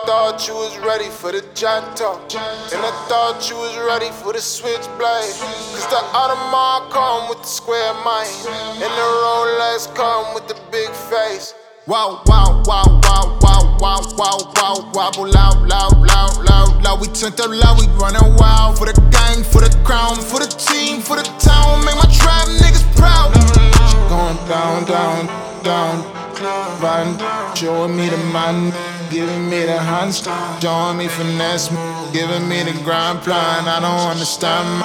thought you was ready for the Janto. And I thought you was ready for the switchblade. Cause the Audemars come with the square mind. And the Rolex come with the big face. Wow, wow, wow, wow, wow, wow, wow, wow, wobble loud, loud, loud, loud, loud. We turned up loud, we running wild. For the gang, for the crown, for the team, for the town. Make my trap niggas proud. Going down, down, down. Riding, showing me the man, giving me the hands, showing me finesse, giving me the grind plan. I don't understand.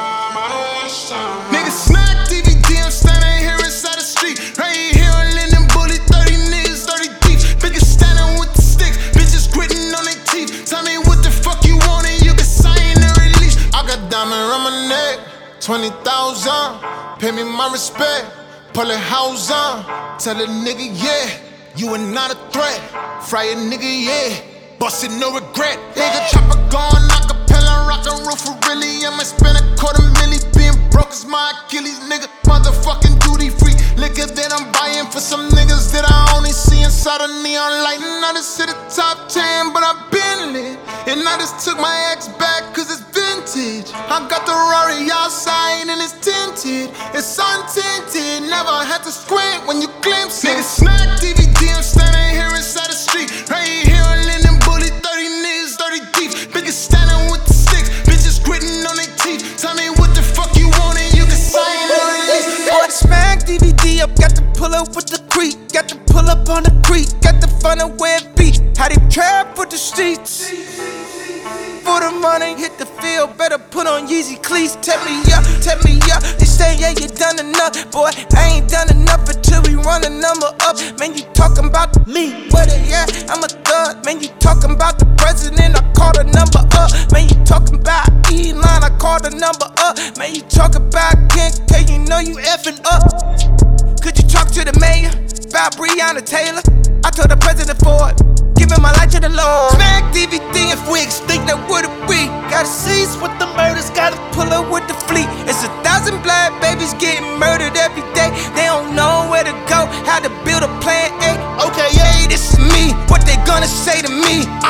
Niggas snack DVD, I'm standing here inside the street. Right here on Linden Bully, 30 niggas, 30 deep. Bitches standing with the sticks, bitches gritting on their teeth. Tell me what the fuck you want and you can sign the release. I got diamond around my neck, 20,000. Pay me my respect, pull it house on. Tell a nigga, yeah, you are not a threat. Fry a nigga, yeah, bust it, no regret. Nigga chopper going acapella, rockin' roof for really. I might spend $250,000. Being broke is my Achilles, nigga. Motherfucking duty free liquor that I'm buying for some niggas that I only see inside a neon light. And I just hit the top 10, but I've been lit. And I just took my ex back cause it's vintage. I got the Rari outside and it's tinted. It's untinted, never had to squint when you glimpse it. Niggas snack DVD, I'm standing here inside the street. Right here on Linden Bully, 30 niggas, 30 deep. Bitches standing with the sticks, bitches gritting on their teeth. Tell me what the fuck you want and you can sign the release. Boy, the smack DVD up, got to pull up with the creek. Got to pull up on the creek, got to find a where it be. How they trap for the streets. For the money, hit the field, better put on Yeezy cleats. Tell me up, they say yeah you done enough. Boy, I ain't done enough until we run the number up. Man, you talking about me, what it, yeah, I'm a thug. Man, you talking about the president, I call the number up. Man, you talking about Elon, I call the number up. Man, you talking about Ken K, you know you effing up. Could you talk to the mayor about Breonna Taylor? I told the president for it, giving my life to the Lord. Smack DVD if we extinct, that would it be? Gotta cease with the murders, gotta pull up with the fleet. It's 1,000 black babies getting murdered every day. They don't know where to go, how to build a plan A. Okay, yeah, this is me, what they gonna say to me?